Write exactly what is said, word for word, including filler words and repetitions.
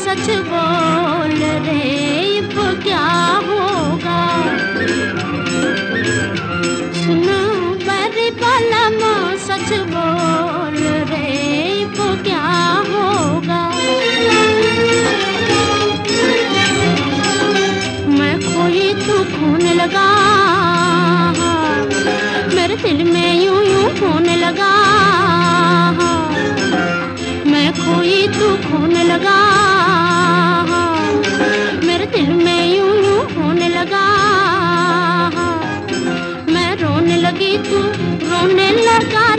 सच बोल रे अब क्या होगा। सुन मेरी बालम सच बोल रे अब क्या होगा। मैं खोई तू खोने लगा, मेरे दिल में यूं यूं होने लगा। मैं खोई तू खोने लगा, मेरे दिल में यूं यूं होने लगा। मैं रोने लगी तू रोने लगा।